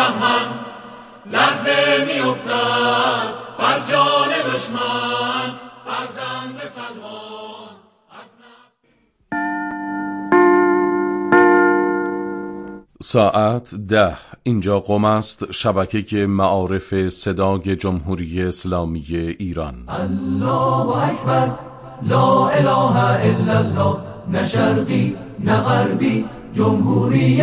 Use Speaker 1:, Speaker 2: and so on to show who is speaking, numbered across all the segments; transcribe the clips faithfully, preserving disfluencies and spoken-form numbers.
Speaker 1: بهمن لرزه می افتد بر جان دشمن فرزند سلمان.
Speaker 2: ساعت ده. اینجا قم است، شبکه معارف صدای جمهوری اسلامی ایران.
Speaker 3: الله اکبر، لا اله الا الله، نه شرقی نه غربی، جمهوری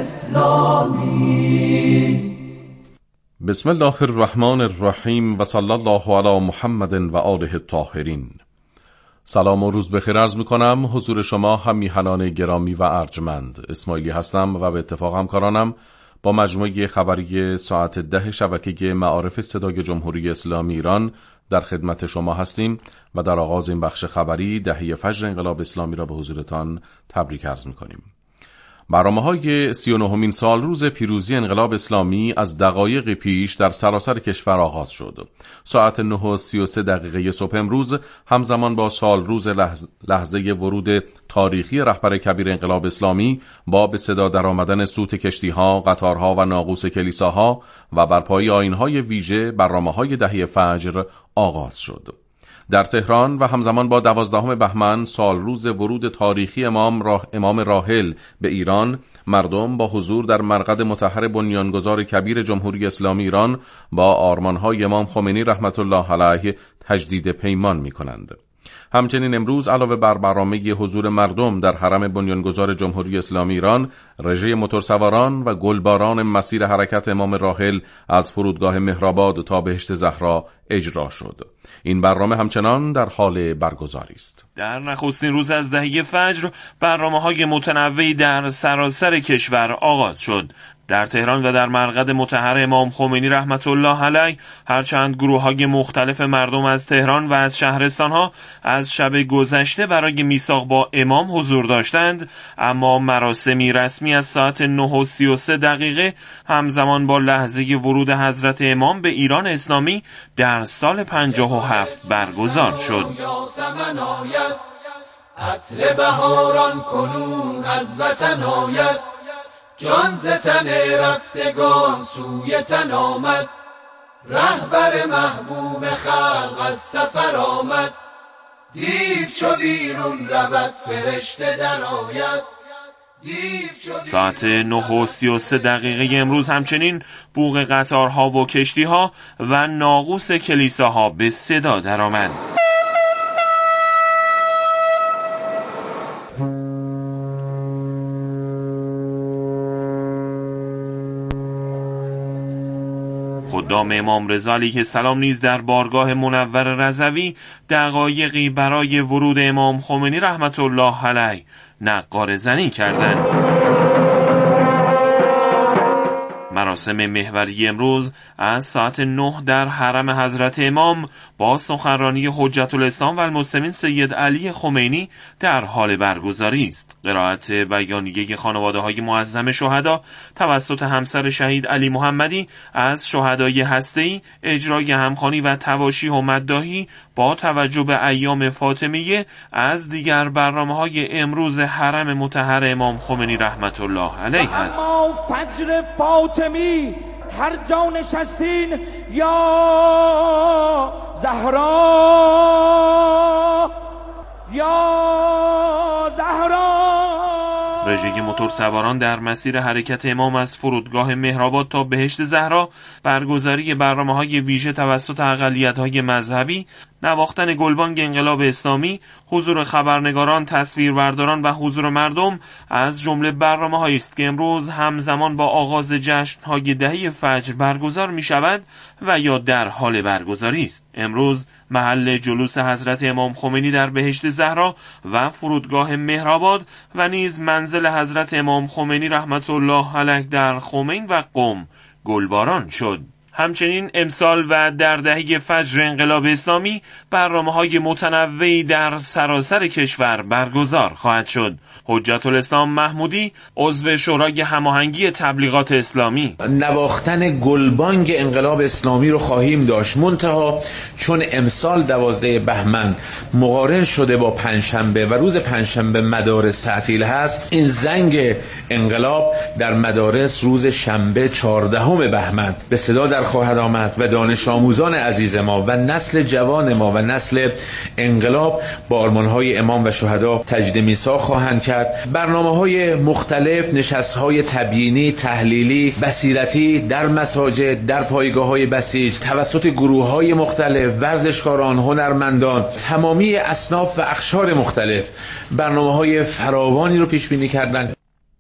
Speaker 3: اسلامی.
Speaker 2: بسم الله الرحمن الرحیم و صلی الله علی محمد و آله الطاهرین. سلام و روز بخیر عرض میکنم حضور شما هم میهنان گرامی و ارجمند. اسماعیلی هستم و به اتفاق همکارانم با مجموعه خبری ساعت ده شبکه معارف صدای جمهوری اسلامی ایران در خدمت شما هستیم و در آغاز این بخش خبری دهه فجر انقلاب اسلامی را به حضورتان تبریک عرض میکنیم. برنامه‌های سی و نهمین سال روز پیروزی انقلاب اسلامی از دقایق پیش در سراسر کشور آغاز شد. ساعت نه و سی و سه دقیقه صبح امروز همزمان با سال روز لحظه, لحظه ورود تاریخی رهبر کبیر انقلاب اسلامی با به صدا درآمدن سوت کشتی‌ها، قطارها و ناقوس کلیساها و برپایی آیین‌های ویژه برنامه‌های دهه فجر آغاز شد. در تهران و همزمان با دوازدهم بهمن سال روز ورود تاریخی امام راه امام راحل به ایران، مردم با حضور در مرقد مطهر بنیانگذار کبیر جمهوری اسلامی ایران با آرمان‌های امام خمینی رحمت الله علیه تجدید پیمان می‌کنند. همچنین امروز علاوه بر برنامه حضور مردم در حرم بنیانگذار جمهوری اسلامی ایران، رژه موتورسواران و گلباران مسیر حرکت امام راحل از فرودگاه مهرآباد تا بهشت زهرا اجرا شد. این برنامه همچنان در حال برگزاری است.
Speaker 4: در نخستین روز از دهه فجر برنامه‌های متنوعی در سراسر کشور آغاز شد. در تهران و در مرقد مطهر امام خمینی رحمت الله علیه هرچند گروه‌های مختلف مردم از تهران و از شهرستان‌ها از شب گذشته برای میثاق با امام حضور داشتند، اما مراسمی رسمی از ساعت نه و سی و سه دقیقه همزمان با لحظه ورود حضرت امام به ایران اسلامی در سال پنجاه و هفت برگزار شد.
Speaker 1: عطر بهاران کنون از وطن آید، جان ز تن رفتگان سوی تن آمد، رهبر محبوب خلق از سفر آمد، دیو چو بیرون رود فرشته در آید.
Speaker 4: ساعت نه و سی و سه دقیقه امروز همچنین بوق قطارها و کشتیها و ناقوس کلیساها به صدا درآمد. خدام امام رضا علیه السلام نیز در بارگاه منور رضوی دقایقی برای ورود امام خمینی رحمت الله علیه نقاره زنی کردند. مراسم محوری امروز از ساعت نه در حرم حضرت امام با سخنرانی حجت الاسلام و المسلمین سید علی خمینی در حال برگزاری است. قرائت بیانیه خانواده‌های معظم شهدا توسط همسر شهید علی محمدی از شهدای هسته‌ای، اجرای همخوانی و تواشیح و مداحی با توجه به ایام فاطمیه از دیگر برنامه‌های امروز حرم مطهر امام خمینی رحمت الله علیه است.
Speaker 5: فجر فاطمی هر جا نشستین یا زهرا یا زهرا.
Speaker 4: رژه موتورسواران در مسیر حرکت امام از فرودگاه مهرآباد تا بهشت زهرا، برگزاری برنامه‌های ویژه توسط اقلیت‌های مذهبی، نواختن گلبانگ انقلاب اسلامی، حضور خبرنگاران، تصویربرداران و حضور مردم از جمله برنامه‌هایی است که امروز همزمان با آغاز جشن‌های دهه فجر برگزار می‌شود و یا در حال برگزاری است. امروز محل جلوس حضرت امام خمینی در بهشت زهرا و فرودگاه مهرآباد و نیز منزل حضرت امام خمینی رحمت الله علیه در خمین و قم گلباران شد. همچنین امسال و در دهه فجر انقلاب اسلامی برنامه‌های متنوعی در سراسر کشور برگزار خواهد شد. حجت الاسلام محمودی، عضو شورای هماهنگی تبلیغات اسلامی:
Speaker 6: نواختن گلبانگ انقلاب اسلامی رو خواهیم داشت، منتها چون امسال دوازده بهمن مقارن شده با پنجشنبه و روز پنجشنبه مدارس تعطیل هست، این زنگ انقلاب در مدارس روز شنبه چهاردهم بهمن به صدا در خواهد آمد و دانش آموزان عزیز ما و نسل جوان ما و نسل انقلاب با آرمان‌های امام و شهدا تجدید میثاق خواهند کرد. برنامه‌های مختلف، نشست‌های تبیینی، تحلیلی، بصیرتی در مساجد، در پایگاه‌های بسیج توسط گروه‌های مختلف، ورزشکاران، هنرمندان، تمامی اصناف و اقشار مختلف برنامه‌های فراوانی رو پیش بینی کردند.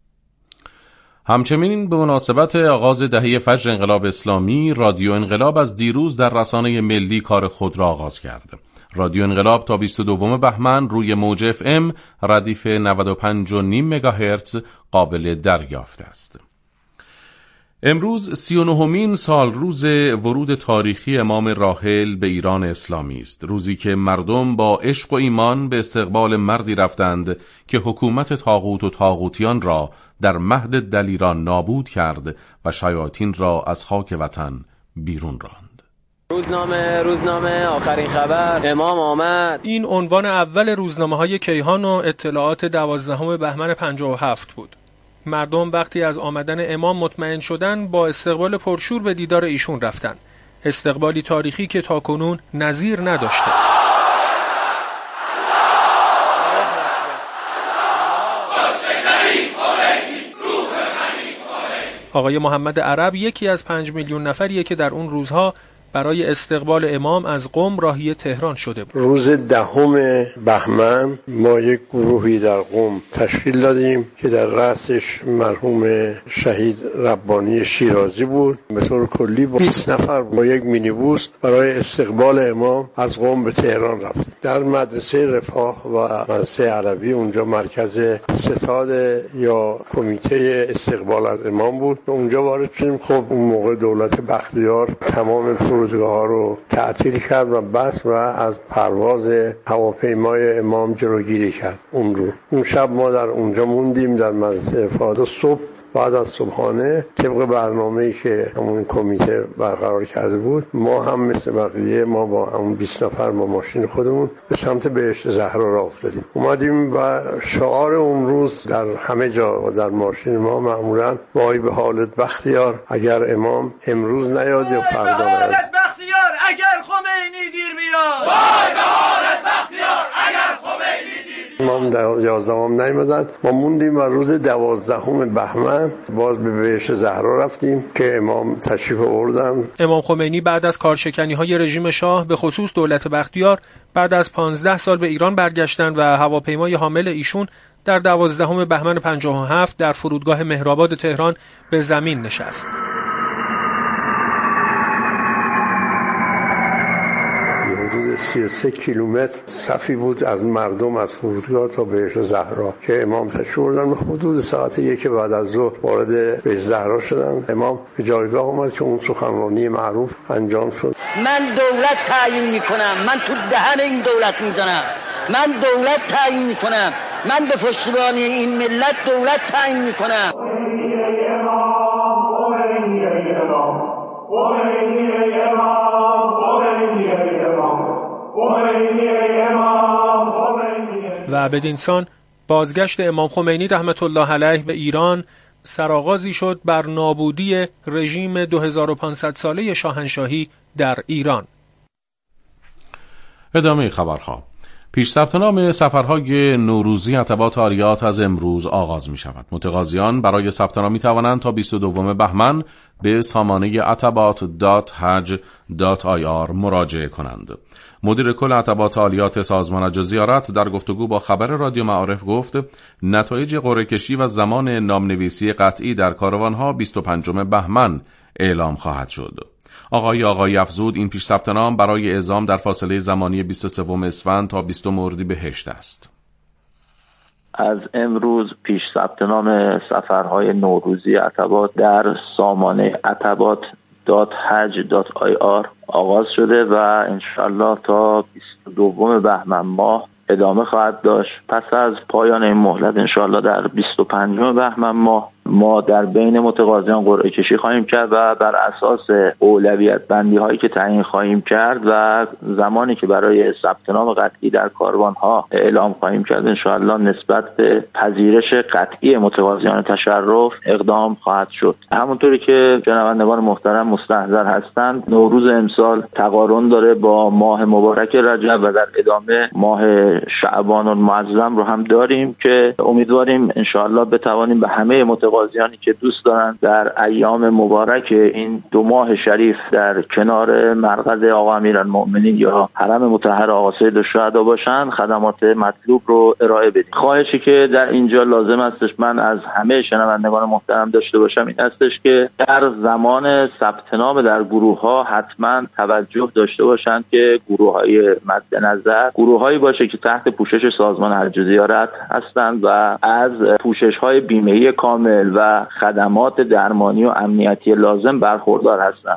Speaker 2: همچنین به مناسبت آغاز دهه فجر انقلاب اسلامی، رادیو انقلاب از دیروز در رسانه ملی کار خود را آغاز کرده. رادیو انقلاب تا بیست و دو بهمن روی موج اف ام ردیف نود و پنج و نیم مگاهرتز قابل دریافت است. امروز سی و نهمین سال روز ورود تاریخی امام راحل به ایران اسلامی است، روزی که مردم با عشق و ایمان به استقبال مردی رفتند که حکومت طاغوت و طاغوتیان را در مهد دلیران نابود کرد و شیاطین را از خاک وطن بیرون راند.
Speaker 7: روزنامه روزنامه آخرین خبر، امام آمد.
Speaker 8: این عنوان اول روزنامه‌های کیهان و اطلاعات دوازدهم بهمن پنجاه و هفت بود. مردم وقتی از آمدن امام مطمئن شدن با استقبال پرشور به دیدار ایشون رفتن. استقبالی تاریخی که تاکنون نظیر نداشته. آقای محمد عرب یکی از پنج میلیون نفریه که در اون روزها برای استقبال امام از قم راهی تهران شده بود.
Speaker 9: روز دهم بهمن ما یک گروهی در قم تشکیل دادیم که در رأسش مرحوم شهید ربانی شیرازی بود. به طور کلی با بیست نفر با یک مینیبوس برای استقبال امام از قم به تهران رفتیم. در مدرسه رفاه و مدرسه عربی، اونجا مرکز ستاد یا کمیته استقبال از امام بود. اونجا وارد شدیم. خب اون موقع دولت بختیار تمام فرودگاه ها رو تعطیل کرد و بس و از پرواز هواپیمای امام جلوگیری کرد. اون رو اون شب ما در اونجا موندیم در مدرسه رفاه. صبح بعد از صبحانه طبق برنامه‌ای که همون کمیته برقرار کرده بود، ما هم مثل بقیه ما با همون بیست نفر با ماشین خودمون به سمت بهشت زهرا راه افتادیم. اومدیم و شعار اون روز در همه جا و در ماشین ما معمولاً وای به حالت بختیار اگر امام امروز نیاد یا فردا نیاد.
Speaker 5: بختیار اگر خمینی دیر بیاد. وای به حالت بختیار اگر خمینی دیر بیاد.
Speaker 9: امام در یازدهم نیامدن. ما موندیم و روز دوازدهم بهمن باز به بهشت زهرا رفتیم که امام تشریف آوردن.
Speaker 8: امام خمینی بعد از کارشکنی‌های رژیم شاه به خصوص دولت بختیار بعد از پانزده سال به ایران برگشتند و هواپیمای حامل ایشون در دوازدهم بهمن پنجاه و هفت در فرودگاه مهرآباد تهران به زمین نشست.
Speaker 9: حدود سی و سه کیلومتر صفی بود از مردم از فرودگاه تا بهشت زهرا که امام تشریف آوردن. حدود ساعت یک بعد از ظهر وارد بهشت زهرا شدن. امام به جایگاه اومد که اون سخنرانی معروف انجام شد.
Speaker 10: من دولت تعیین میکنم، من تو دهن این دولت میزنم، من دولت تعیین میکنم، من به پشتیبانی این ملت دولت تعیین میکنم.
Speaker 8: و بدینسان بازگشت امام خمینی رحمت الله علیه به ایران سرآغازی شد بر نابودی رژیم دو هزار و پانصد ساله شاهنشاهی در ایران.
Speaker 2: ادامه خبرها. پیش ثبت نام سفرهای نوروزی اتباط عالیات از امروز آغاز می شود. متقاضیان برای ثبت نام می توانند تا بیست و دو بهمن به سامانه اتباط دات حج دات آی آر مراجعه کنند. مدیر کل اتباط عالیات سازمان حج و زیارت در گفتگو با خبر رادیو معارف گفت نتایج قرعه کشی و زمان نامنویسی قطعی در کاروانها بیست و پنجم بهمن اعلام خواهد شد. آقای آقای افزود این پیش ثبت نام برای اعزام در فاصله زمانی بیست و سوم اسفند تا بیستم اردیبهشت است.
Speaker 11: از امروز پیش ثبت نام سفرهای نوروزی اتباط در سامانه اتباط دات حج دات آی آر آغاز شده و انشالله تا بیست و دوم بهمن ماه ادامه خواهد داشت. پس از پایان این مهلت انشالله در بیست و پنجم بهمن ماه ما در بین متقاضیان قرعه کشی خواهیم کرد و بر اساس اولویت بندی هایی که تعیین خواهیم کرد و زمانی که برای ثبت نام قطعی در کاروان ها اعلام خواهیم کرد انشاءالله نسبت به پذیرش قطعی متقاضیان تشرف اقدام خواهد شد. همونطوری که شنوندگان محترم مستحضر هستند، نوروز امسال تقارن داره با ماه مبارک رجب و در ادامه ماه شعبان المعظم رو هم داریم که امیدواریم انشاءالله بتوانیم به همه متقاضیانی که دوست دارند در ایام مبارک این دو ماه شریف در کنار مرقد آقا امیرالمؤمنین یا حرم مطهر آقا سید الشهدا باشند خدمات مطلوب رو ارائه بدیم. خواهشی که در اینجا لازم استش من از همه شنوندگان محترم داشته باشم این استش که در زمان ثبت نام در گروه ها حتما توجه داشته باشند که گروه های مد نظر گروه هایی باشه که تحت پوشش سازمان حج و زیارت هستند و از پوشش های بیمه‌ای کامل و خدمات درمانی و امنیتی لازم برخوردار هستند.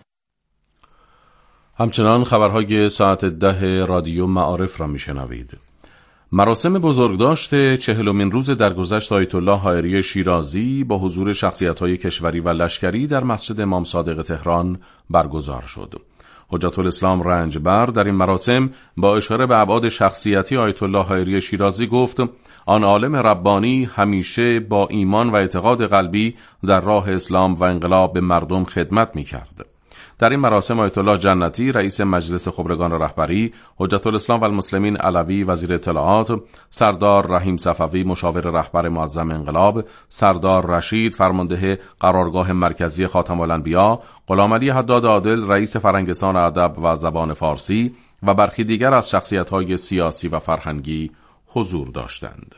Speaker 2: همچنان خبرهای ساعت ده رادیو معارف را میشنوید. مراسم بزرگداشت چهلمین روز درگذشت آیت الله حائری شیرازی با حضور شخصیت‌های کشوری و لشکری در مسجد امام صادق تهران برگزار شد. حجت الاسلام رنجبر در این مراسم با اشاره به ابعاد شخصیتی آیت الله حائری شیرازی گفت آن عالم ربانی همیشه با ایمان و اعتقاد قلبی در راه اسلام و انقلاب به مردم خدمت می‌کرد. در این مراسم آیت الله جنتی رئیس مجلس خبرگان رهبری، حجت الاسلام و المسلمین علوی وزیر اطلاعات، سردار رحیم صفوی مشاور رهبر معظم انقلاب، سردار رشید فرمانده قرارگاه مرکزی خاتم الانبیا، غلامعلی حداد عادل رئیس فرنگستان ادب و زبان فارسی و برخی دیگر از شخصیت‌های سیاسی و فرهنگی حضور داشتند.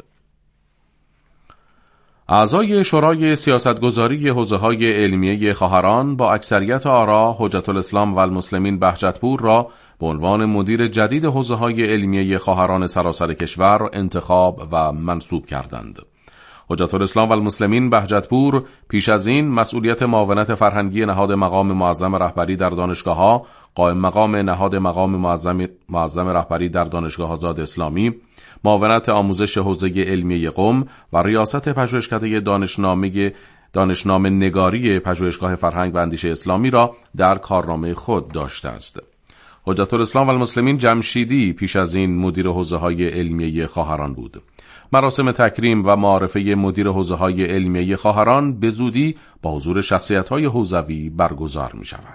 Speaker 2: اعضای شورای سیاستگذاری حوزه‌های علمیه خواهران با اکثریت آرا حجت الاسلام و المسلمین بهجتپور را به عنوان مدیر جدید حوزه‌های علمیه خواهران سراسر کشور انتخاب و منصوب کردند. حجت الاسلام و المسلمین بهجتپور پیش از این مسئولیت معاونت فرهنگی نهاد مقام معظم رهبری در دانشگاه‌ها، قائم مقام نهاد مقام معظم معظم رهبری در دانشگاه آزاد اسلامی، معاونت آموزش حوزه علمیه قم و ریاست پژوهشکده دانشنامه دانشنامه نگاری پژوهشگاه فرهنگ و اندیشه اسلامی را در کارنامه خود داشته است. حجت الاسلام و المسلمین جمشیدی پیش از این مدیر حوزه‌های علمیه خواهران بود. مراسم تکریم و معارفه مدیر حوزه‌های علمیه خواهران به زودی با حضور شخصیت‌های حوزوی برگزار می‌شود.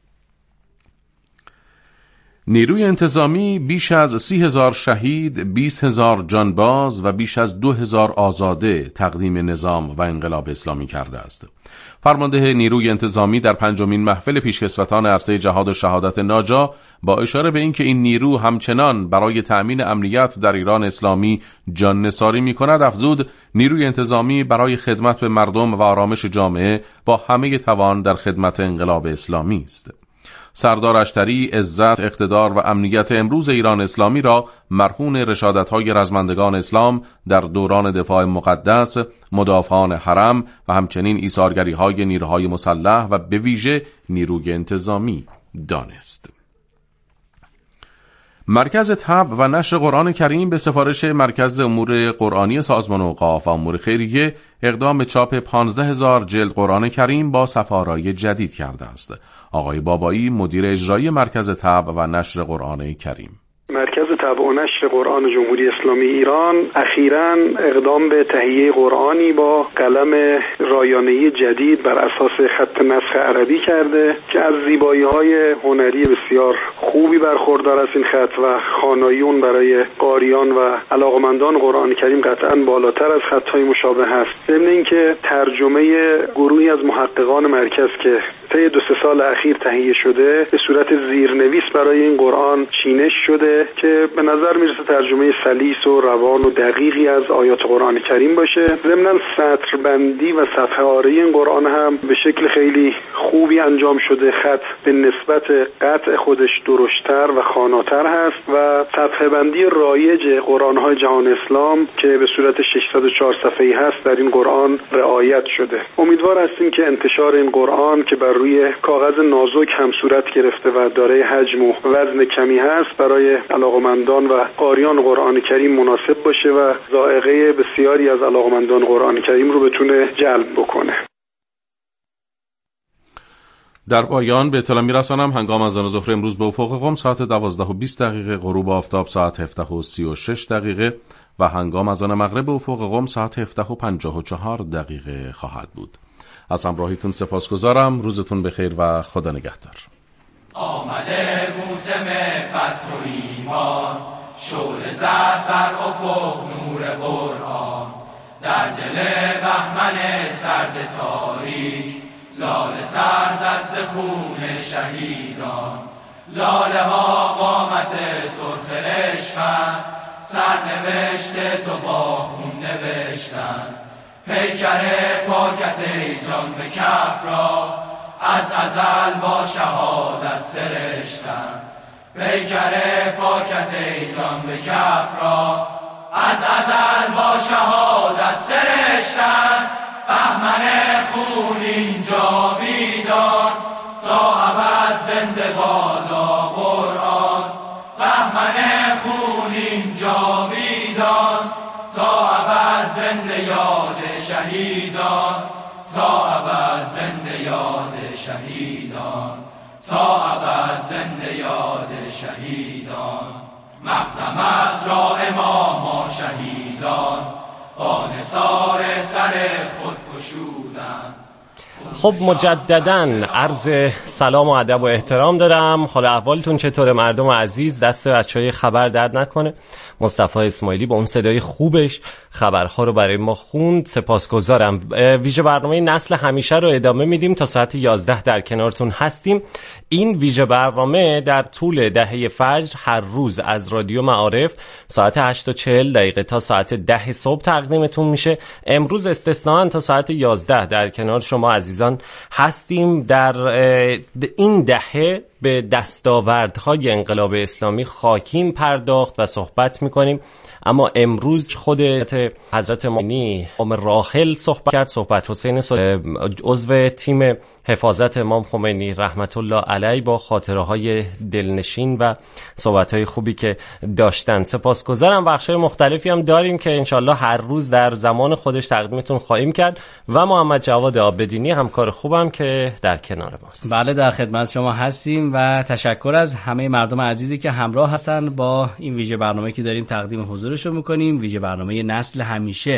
Speaker 2: نیروی انتظامی بیش از سی هزار شهید، بیست هزار جانباز و بیش از دو هزار آزاده تقدیم نظام و انقلاب اسلامی کرده است. فرمانده نیروی انتظامی در پنجمین محفل پیشکسوتان عرصه جهاد و شهادت ناجا با اشاره به اینکه این نیرو همچنان برای تأمین امنیت در ایران اسلامی جان نثاری می‌کند افزود نیروی انتظامی برای خدمت به مردم و آرامش جامعه با همه توان در خدمت انقلاب اسلامی است. سردار اشتری عزت، اقتدار و امنیت امروز ایران اسلامی را مرهون رشادت‌های رزمندگان اسلام در دوران دفاع مقدس، مدافعان حرم و همچنین ایثارگری‌های نیروهای مسلح و به ویژه نیروی انتظامی دانست. مرکز طبع و نشر قرآن کریم به سفارش مرکز امور قرآنی سازمان اوقاف و امور خیریه اقدام به چاپ پانزده هزار جلد قرآن کریم با صفحه‌آرای جدید کرده است. آقای بابایی مدیر اجرایی مرکز طبع و نشر قرآن کریم:
Speaker 12: مرکز طبع و نشر قرآن جمهوری اسلامی ایران اخیراً اقدام به تهیه قرآنی با قلم رایانه‌ای جدید بر اساس خط نسخ عربی کرده که از زیبایی‌های هنری بسیار خوبی برخوردار است. این خط و خواناییون برای قاریان و علاقمندان قرآن کریم قطعاً بالاتر از خط‌های مشابه است. ضمن اینکه ترجمه گروهی از محققان مرکز که طی دو سه سال اخیر تهیه شده به صورت زیرنویس برای این قرآن چینش شده که که به نظر میرسه ترجمه سلیس و روان و دقیقی از آیات قرآن کریم باشه. ضمناً سطربندی و صفحه آرایی این قرآن هم به شکل خیلی خوبی انجام شده. خط به نسبت قطع خودش درشتر و خواناتر هست و صفحه بندی رایج قرآن‌های جهان اسلام که به صورت ششصد و چهار صفحه‌ای هست در این قرآن رعایت شده. امیدوار هستیم که انتشار این قرآن که بر روی کاغذ نازک هم صورت گرفته و دارای حجم و وزن کمی هست برای علاقمندان و قاریان قرآن کریم مناسب باشه و ذائقه بسیاری از علاقمندان قرآن کریم رو بتونه جلب بکنه.
Speaker 2: در پایان به اطلاع میرسانم هنگام اذان ظهر امروز به افق قم ساعت دوازده و بیست دقیقه، غروب آفتاب ساعت هفده و سی و شش دقیقه و هنگام اذان مغرب به افق قم ساعت هفده و پنجاه و چهار دقیقه خواهد بود. از همراهیتون سپاسگزارم. روزتون بخیر و خدا نگهدار.
Speaker 1: آمده موسم فتح و ایمان، شعله زد بر افق نور قرآن، در دل بهمن سرد تاریک لاله سر زد ز خون شهیدان. لاله ها قامت سرخ عشقند، سرنوشت تو با خون نوشتند. پیکر پاکت ای جان به کف را، از ازل با شهادت سرشتند. پیکر پاکت ای جان به کف را، از ازل با شهادت سرشتند. بهمن خون اینجا بیدان، تا ابد زنده بادا قرآن. بهمن خون اینجا بیدان، تا ابد زنده یاد شهیدان. تا ابد زنده یاد شهیدان. تا ابد زنده یاد شهیدان. مقدمت را اماما شهیدان، با نثار سر خود گشودند.
Speaker 13: خب مجدداً عرض سلام و ادب و احترام دارم. حال احوالتون چطوره مردم عزیز؟ دست بچهای خبر درد نکنه. مصطفی اسماعیلی با اون صدای خوبش خبرها رو برای ما خوند، سپاسگزارم. ویژه برنامه نسل همیشه رو ادامه میدیم تا ساعت یازده در کنارتون هستیم. این ویژه برنامه در طول دهه فجر هر روز از رادیو معارف ساعت هشت و چهل دقیقه تا ساعت ده صبح تقدیمتون میشه. امروز استثناً تا ساعت یازده در کنار شما عزیزان هستیم. در این دهه به دستاوردهای انقلاب اسلامی خاکین پرداخت و صحبت میکنیم، اما امروز خود حضرت مانی امام راحل صحبت کرد. صحبت حسین عضو تیم حفاظت امام خمینی رحمت الله علیه با خاطره های دلنشین و صحبت های خوبی که داشتن. سپاسگزارم. بخشای مختلفی هم داریم که انشالله هر روز در زمان خودش تقدیمتون خواهیم کرد و محمد جواد عابدینی همکار خوبم که در کنار ماست.
Speaker 14: بله در خدمت شما هستیم و تشکر از همه مردم عزیزی که همراه هستن با این ویژه برنامه که داریم تقدیم حضورشو میکنیم. ویژه برنامه نسل همیشه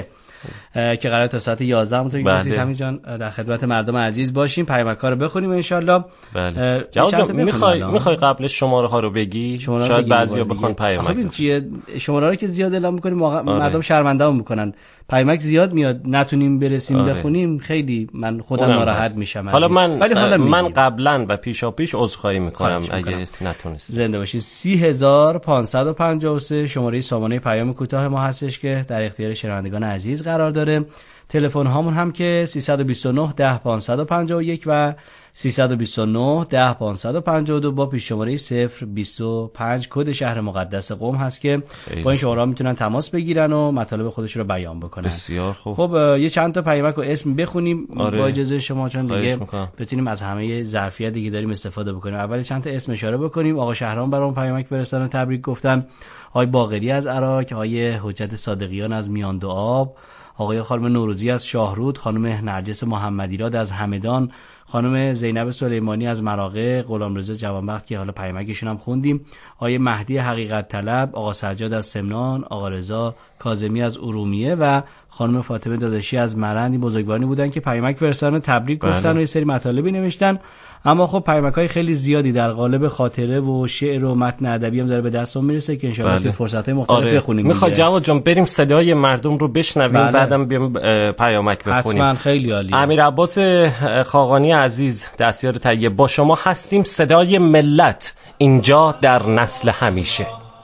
Speaker 14: که قرار تا ساعت یازده همونطور که گفتید همین جان در خدمت مردم عزیز باشیم. پیامک‌ها رو بخونیم ان شاءالله.
Speaker 13: بله. جواد میخوای میخوای قبل شماره ها رو بگی؟ شاید بعضیا بخوان پیامک.
Speaker 14: خب این چیه؟ شماره رو که زیاد اعلام می‌کنیم مردم شرمنده میکنن. پیامک زیاد میاد نتونیم برسیم آره. بخونیم خیلی من خودم ناراحت میشم.
Speaker 13: حالا من ولی حالا من قبلا و پیشا پیش عذرخواهی میکنم اگه نتونستید.
Speaker 14: زنده باشید. سی هزار و پانصد و پنجاه و سه شماره سامانه پیام کوتاه ما هستش که در اختیار شنوندگان عزیز قرار داره. تلفن هامون هم که سیصد و بیست و نه ده پانصد و پنجاه و یک و سیصد و بیست و نه ده پانصد و پنجاه و دو با پیش شماره صفر بیست و پنج کد شهر مقدس قم هست که خیلی. با این شماره ها میتونن تماس بگیرن و مطالب خودش رو بیان بکنن.
Speaker 13: بسیار خوب.
Speaker 14: خب یه چند تا پیامک و اسم بخونیم آره. با اجازه شما چون دیگه بتونیم از همه ظرفیتی که داریم استفاده بکنیم. اول چند تا اسم اشاره بکنیم. آقا شهرام برام پیامک فرستادن تبریک گفتن. آقای باقری از عراق، آقای حجت صادقیان از میان دو آب، آقای خانم نوروزی از شاهرود، خانم نرجس محمدیراد از همدان، خانم زینب سلیمانی از مراغه، غلامرضا جوانبخت که حالا پیامکشون هم خوندیم، آقای مهدی حقیقت طلب، آقا سجاد از سمنان، آقا رضا کاظمی از ارومیه و خانم فاطمه داداشی از مرند. بزرگواری بودن که پیامک فرستادن تبریک بله. گفتن و یه سری مطالبی نوشتن. اما خب پیامک‌های خیلی زیادی در قالب خاطره و شعر و متن ادبی هم داره به دستمون میرسه که ان شاءالله تو فرصت‌های مختلف آره. بخونیم.
Speaker 13: میخواد جواد جان بریم صدای مردم رو بشنویم بله. بعدم بیام پیامک بخونیم.
Speaker 14: حتما خیلی عالی.
Speaker 13: امیر عباس خاقانی عزیز دستیار طیب با شما هستیم. صدای ملت اینجا در نسل همیشه.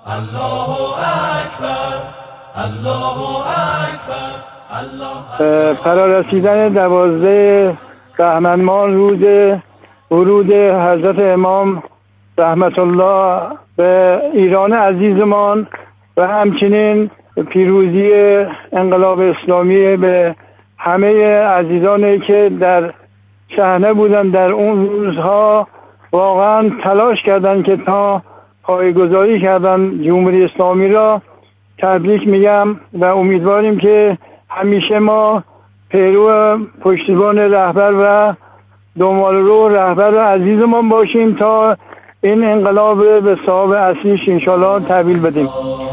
Speaker 3: الله اکبر الله اکبر الله.
Speaker 15: فرارسیدن دوازده بهمن ماه روز ورود حضرت امام رحمت الله به ایران عزیزمان و همچنین پیروزی انقلاب اسلامی به همه عزیزانی که در صحنه بودن در اون روزها، واقعا تلاش کردند که تا پایه‌گذاری کردن جمهوری اسلامی را. تبریک میگم و امیدواریم که همیشه ما پیرو پشتیبان رهبر و دنبال رو رهبر عزیزمان باشیم تا این انقلاب به صاحب اصلیش انشالله تحویل بدیم.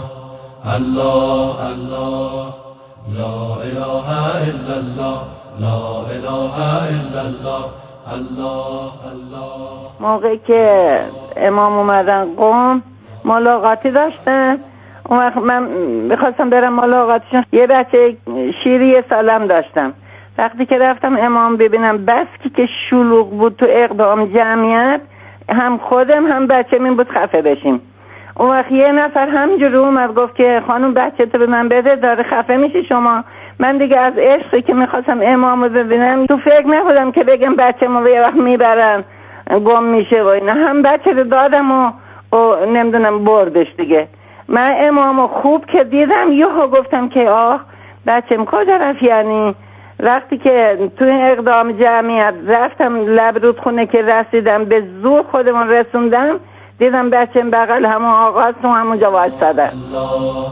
Speaker 3: الله الله لا اله الا الله لا اله الا الله الله الله.
Speaker 16: موقعی که امام اومدن قم ملاقاتی داشتن، اون وقت من میخواستم برم ملاقاتشون. یه بچه شیری سالم داشتم. وقتی که رفتم امام ببینم بس که شلوغ بود تو اقدام جمعیت، هم خودم هم بچه من بود خفه بشیم. اون وقت یه نفر همجوری اومد گفت که خانم بچه تو به من بده، داره خفه میشه شما. من دیگه از عشقی که میخواستم امامو ببینم تو فکر نبودم که بگم بچه ما یه وقت میبرن گم میشه و اینا. هم بچه رو دادم و, و نمیدونم بردش دیگه. من امامو خوب که دیدم یهو گفتم که آه بچم کجا رفت. یعنی وقتی که تو این اقدام جمعیت رفتم لب رودخونه که رسیدم به زور خودمون رسوندم، دیدم بچم بغل همون آغاز تو همونجا وایساده.
Speaker 3: الله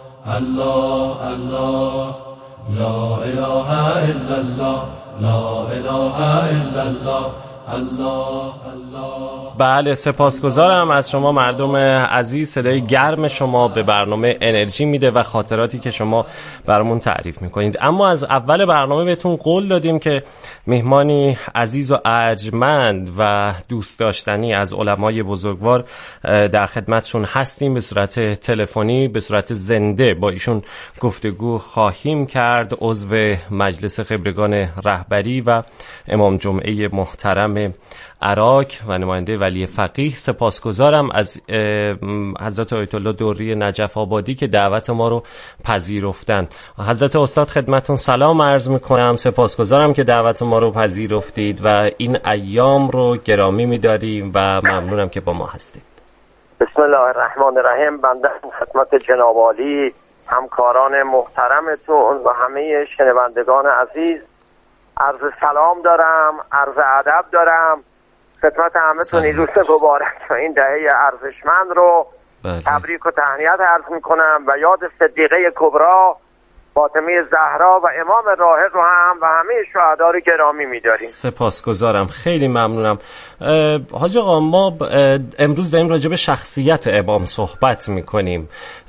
Speaker 3: الله الله لا اله الا الله لا اله الا الله الله الله.
Speaker 13: بله سپاسگزارم از شما مردم عزیز. صدای گرم شما به برنامه انرژی میده و خاطراتی که شما برامون تعریف میکنید. اما از اول برنامه بهتون قول دادیم که مهمانی عزیز و ارجمند و دوست داشتنی از علمای بزرگوار در خدمتشون هستیم. به صورت تلفنی به صورت زنده با ایشون گفتگو خواهیم کرد. عضو مجلس خبرگان رهبری و امام جمعه محترم عراق و نماینده ولی فقیه. سپاسگزارم از حضرت آیت الله دوری نجف آبادی که دعوت ما رو پذیرفتن. حضرت استاد خدمتون سلام عرض میکنم. سپاسگزارم که دعوت ما رو پذیرفتید و این ایام رو گرامی میداریم و ممنونم که با ما هستید.
Speaker 17: بسم الله الرحمن الرحیم. بنده خدمت جناب عالی، همکاران محترمتون و همه شنوندگان عزیز عرض سلام دارم، عرض ادب دارم خدمت همتون. این روز مبارک و این دهه ارزشمند رو بله. تبریک و تهنیت عرض میکنم و یاد صدیقه کبرا فاطمه زهرا و امام راهب رو هم و همه شهدا رو گرامی می‌داریم.
Speaker 13: سپاسگزارم، خیلی ممنونم. حاج آقا ما امروز داریم راجع به شخصیت امام صحبت می‌کنیم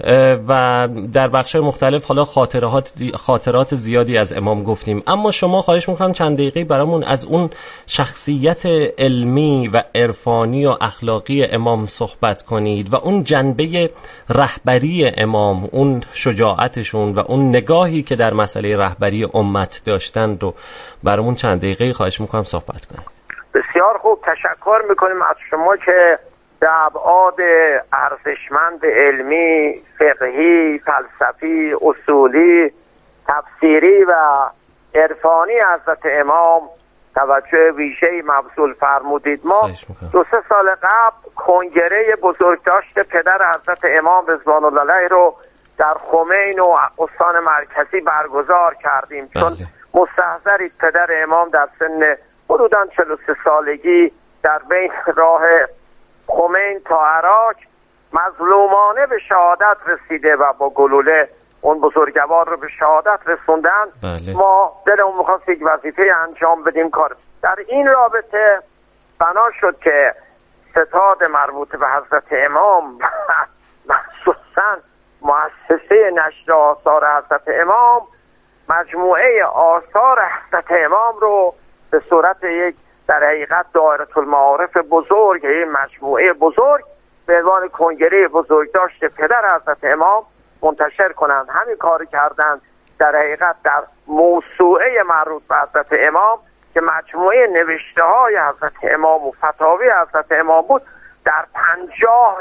Speaker 13: و در بخش‌های مختلف حالا خاطرات خاطرات زیادی از امام گفتیم، اما شما خواهش می‌کنم چند دقیقه برامون از اون شخصیت علمی و عرفانی و اخلاقی امام صحبت کنید و اون جنبه رهبری امام، اون شجاعتشون و اون نگاهی که در مسئله رهبری امت داشتن رو برامون چند دقیقه خواهش میکنم صحبت کنیم.
Speaker 17: بسیار خوب، تشکر میکنیم از شما که در ابعاد ارزشمند علمی، فقهی، فلسفی، اصولی، تفسیری و عرفانی حضرت امام توجه ویژه‌ای مبذول فرمودید. ما دو سه سال قبل کنگره بزرگداشت پدر حضرت امام رضوان الله علیه رو در خمین و استان مرکزی برگزار کردیم، چون مستحضرید پدر امام در سن حدوداً چهل و سه سالگی در بین راه خمین تا عراق مظلومانه به شهادت رسیده و با گلوله اون بزرگوار رو به شهادت رسوندن. بله. ما دلمون می‌خواست یک وظیفه انجام بدیم کار. در این رابطه بنا شد که ستاد مربوط به حضرت امام مخصوصاً مؤسسه نشر آثار حضرت امام مجموعه آثار حضرت امام رو به صورت یک در حقیقت دایره المعارف بزرگ، یک مجموعه بزرگ به عنوان کنگره بزرگداشت پدر حضرت امام منتشر کنند. همین کار کردند در حقیقت در موسوعه مربوط به حضرت امام که مجموعه نوشته های حضرت امام و فتاوی حضرت امام بود. در پنجاه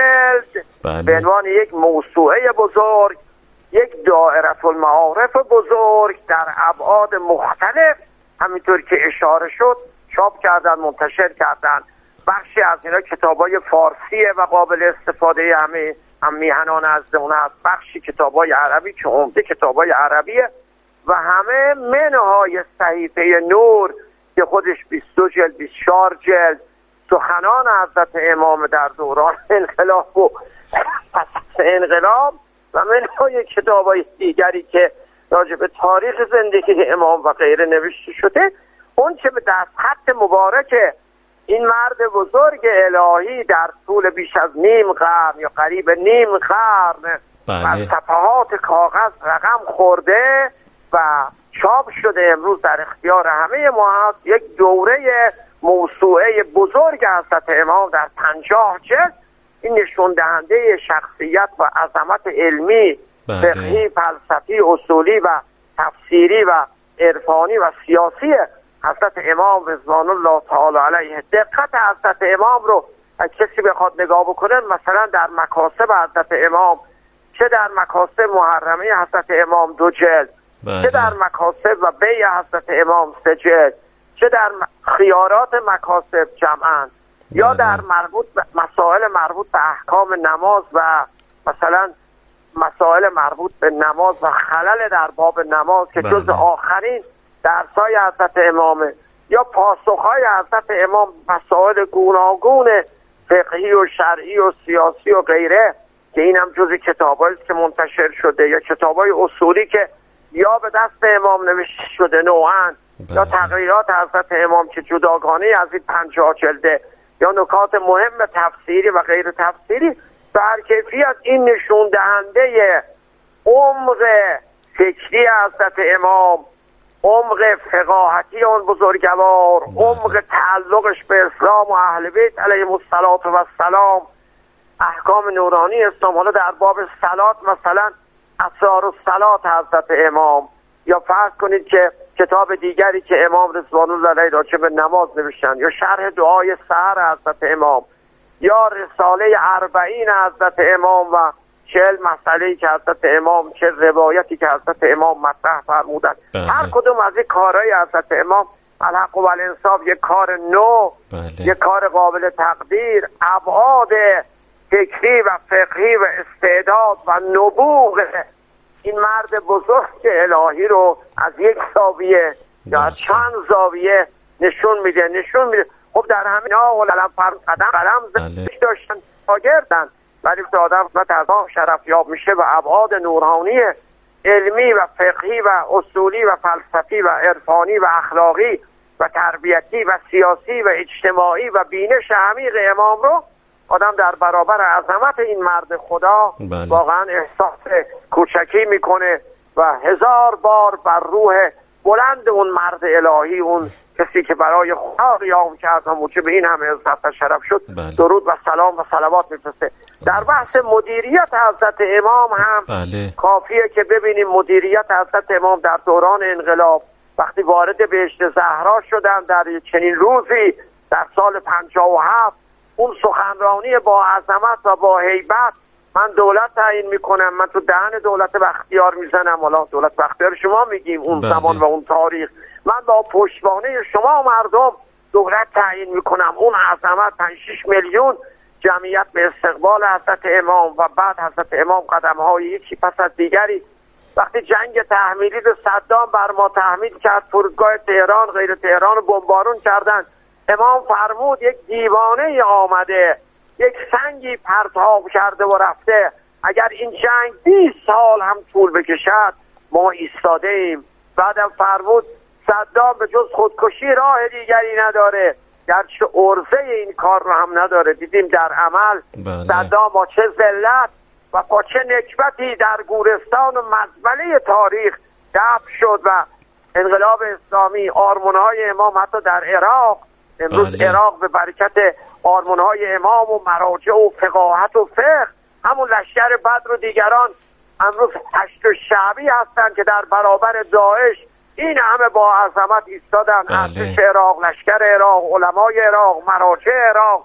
Speaker 17: جلد
Speaker 13: بله.
Speaker 17: به عنوان یک موسوعه بزرگ، یک دائره المعارف بزرگ در ابعاد مختلف همینطور که اشاره شد چاپ کردن، منتشر کردن. بخشی از اینا کتابای فارسیه و قابل استفاده همه هم میهنان نزدمون هست، بخشی کتابای عربی که عمده کتابای عربیه و همه منهای صحیفه نور که خودش بیست و دو جلد بیست و چهار جلد سخنان حضرت امام در دوران انقلاب و پس انقلاب و منهای کتابای دیگری که راجع به تاریخ زندگی امام و غیره نوشته شده. اون که به دست خط مبارک این مرد بزرگ الهی در طول بیش از نیم قرن یا قریب نیم قرن از صفحات کاغذ رقم خورده و چاپ شده، امروز در اختیار همه ما هست. یک دوره موسوعه بزرگ حضرت امام در پنجاه جلد. این نشون دهنده شخصیت و عظمت علمی، فقهی، فلسفی، اصولی و تفسیری و عرفانی و سیاسی حضرت امام رضوان الله تعالی علیه. دقت حضرت امام رو کسی بخواد نگاه بکنه، مثلا در مکاسب حضرت امام، چه در مکاسب محرمه حضرت امام دو جلد،
Speaker 13: بله.
Speaker 17: چه در مکاسب و بیع حضرت امام سه جلد، چه در خیارات مکاسب جمعاً، یا در مربوط مسائل مربوط به احکام نماز و مثلا مسائل مربوط به نماز و خلل در باب نماز که
Speaker 13: بله.
Speaker 17: جز آخرین درسای حضرت امامه، یا پاسخهای حضرت امام مسائل گوناگون فقهی و شرعی و سیاسی و غیره که این هم جز کتابایی است که منتشر شده، یا کتابای اصولی که یا به دست امام نوشته شده نوعاً، یا تقریرات حضرت امام که جداگانه از این پنجاه جلده، یا نکات مهم تفسیری و غیر تفسیری. در کیفیت این نشون دهنده عمق فکری حضرت امام، عمق فقاهتی اون بزرگوار، عمق تعلقش به اسلام و اهل بیت علیهم السلام، احکام نورانی اسلام. حالا در باب صلات مثلا اسرار الصلات حضرت امام، یا فرض کنید که کتاب دیگری که امام رضوان الله علیه راجع به نماز نوشتن، یا شرح دعای سحر حضرت امام، یا رساله اربعین حضرت امام و چهل مسئله‌ای که حضرت امام، چه روایتی که حضرت امام مطرح فرمودن. هر کدوم از این کارهای حضرت امام الحق و الانصاف یک کار نو، یک کار قابل تقدیر، ابعاد فکری و فقهی و استعداد و نبوغ این مرد بزرگ الهی رو از یک زاویه یا از چند زاویه نشون میده نشون میده خب در همین ها علم فرم قدم قلم زندگی داشتن شاگردن، ولی که آدم قسمت از آن شرف یاب میشه و ابعاد نورانی علمی و فقهی و اصولی و فلسفی و عرفانی و اخلاقی و تربیتی و سیاسی و اجتماعی و بینش عمیق امام رو آدم در برابر عظمت این مرد خدا بله. واقعا احساس کوچکی میکنه و هزار بار بر روح بلند اون مرد الهی، اون کسی که برای خدا قیام کرد و موجب این همه عزت و شرف شد بله. درود و سلام و صلوات میفرسته. در بحث مدیریت حضرت امام هم بله. کافیه که ببینیم مدیریت حضرت امام در دوران انقلاب وقتی وارد بهشت زهرا شدن در چنین روزی در سال پنجاه و هفت، اون سخنرانی با عظمت و با هیبت، من دولت تعیین میکنم، من تو دهن دولت بختیار میزنم، حالا دولت بختیار شما میگیم اون بله. زمان و اون تاریخ، من با پشتوانه شما مردم دولت تعیین میکنم. اون عظمت پنج شش میلیون جمعیت به استقبال حضرت امام و بعد حضرت امام قدم‌های یکی پس از دیگری. وقتی جنگ تحمیلی به صدام بر ما تحمیل کرد، فرودگاه تهران غیر تهران رو بمبارون کردن، امام فرمود یک دیوانه آمده یک سنگی پرتاب کرده و رفته، اگر این جنگ بیست سال هم طول بکشد ما ایستاده ایم. بعدم فرمود صدام به جز خودکشی راه دیگری نداره، گرچه عرضه این کار رو هم نداره. دیدیم در عمل بله. صدام با چه ذلت و با چه نکبتی در گورستان و مزبله تاریخ دفن شد و انقلاب اسلامی آرمانهای امام حتی در عراق امروز بله. عراق به برکت آرمانهای امام و مراجع و فقاهت و فقه، همون لشکر بدر و دیگران امروز هشت و شعبی هستند که در برابر داعش این همه با عظمت ایستادن. ارتش بله. عراق، لشکر عراق، علمای عراق، مراجع عراق،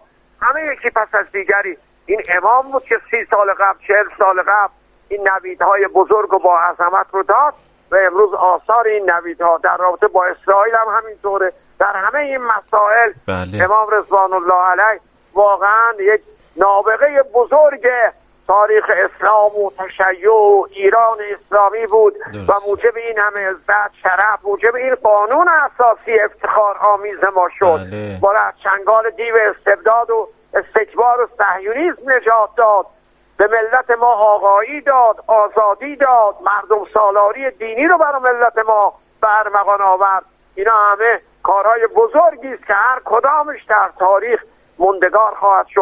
Speaker 17: همه یکی پس از دیگری. این امام بود که سی سال قبل چهل سال قبل این نویدهای بزرگ و با عظمت رو داد و امروز آثار این نویدها در رابطه با اسرائیل هم همینطوره. در همه این مسائل بله. امام رضوان الله علیه واقعا یک نابغه بزرگ تاریخ اسلام و تشیع و ایران اسلامی بود درست. و موجب این همه عزت شرف، موجب این قانون اساسی افتخار آمیز ما شد. بله. ما را از چنگال دیو استبداد و استکبار و صهیونیسم نجات داد، به ملت ما آقایی داد، آزادی داد، مردم سالاری دینی رو برای ملت ما برمغان آورد. اینا همه کارهای بزرگی است که هر کدامش در تاریخ موندگار خواهد شد.